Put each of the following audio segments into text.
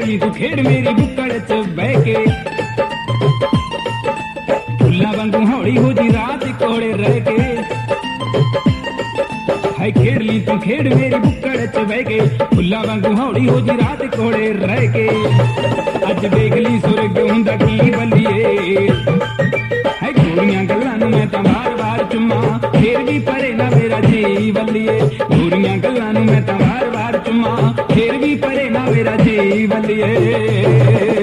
ली तू खेड़ मेरी बुक्कड़ च बह के, फुल्ला वांगू हौली हो जी रात कोड़े रह के। हाय खेड़ ली तू खेड़ मेरी बुक्कड़ च बह के, फुल्ला वांगू हौली हो जी रात कोड़े रह के। अज देख ली सुरग हुंदा की बल्लिए, हाय गोरियां गल्लां नूं मैं तां वार वार चुम्मा, फिर भी परे ना मेरा जी बल्लिए। गोरियां गल्लां नूं मैं तां वार वार चुम्मा, फिर भी परे ना मेरा जी बल्लिए।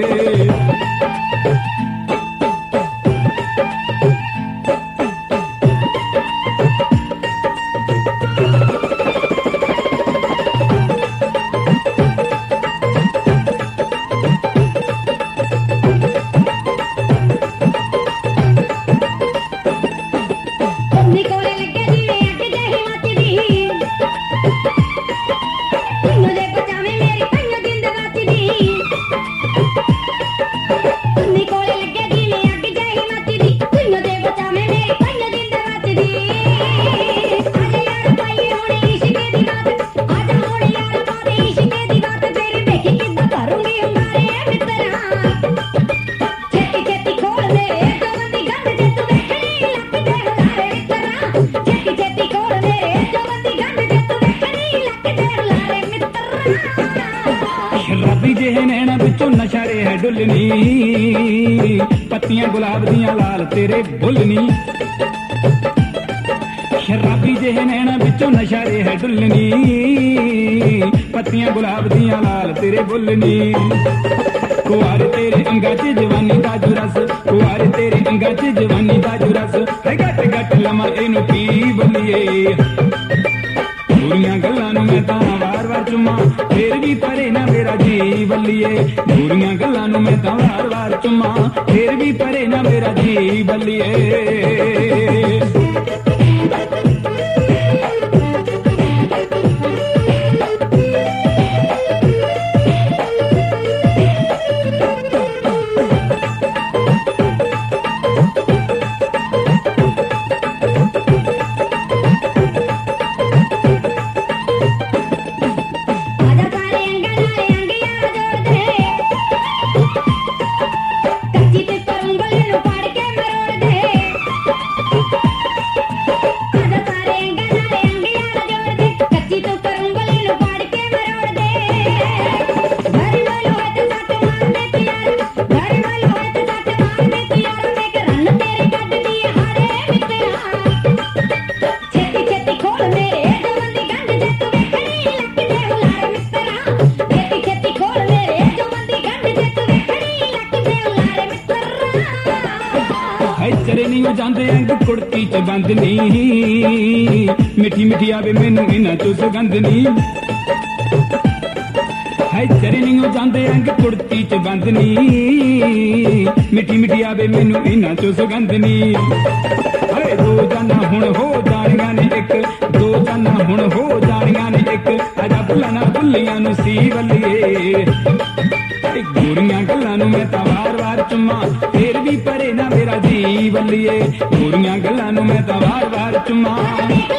शराबी जेहे नैना बिचों नशा रे है डुलनी, पत्तियां गुलाब दियां लाल तेरे बुलनी। शराबी जेहे नैना बिचों नशा रे है डुलनी, पत्तियां गुलाब दियां लाल तेरे बुलनी। कुआर तेरे अंगा च जवानी दा जुरस, कुआर तेरे अंगा च जवानी दा जुरस, है गट गट लमा इनू की बलिए। गोरियां गल्लां नूं मैं तां वार वार चुम्मा, फिर भी परे ना मेरा जी बल्लिए। गोरियां गल्लां नूं मैं तां वार वार चुम्मा, फिर भी परे ना मेरा जी बल्लिए। जांदे अंग कुड़ती च बंदनी, मिठी मिठी आवे मैनू इन्हां चों सुगंधनी। हाय चरनियों जांदे अंग कुड़ती च बंदनी, मिठी मिठी आवे मैनू इन्हां चों सुगंधनी। हाय दो जाना हुण हो जानियां ने इक, दो जाना हुण हो जानियां ने इक, आजा बुलाना बुल्लियां नूं सी बल्लिए। गोरियां गल्लां नूं मैं तां वार वार चुम्मा, फिर भी परे ना मेरा जी बल्लिए। गोरियां गल्लां नूं मैं तां वार वार चुम्मा।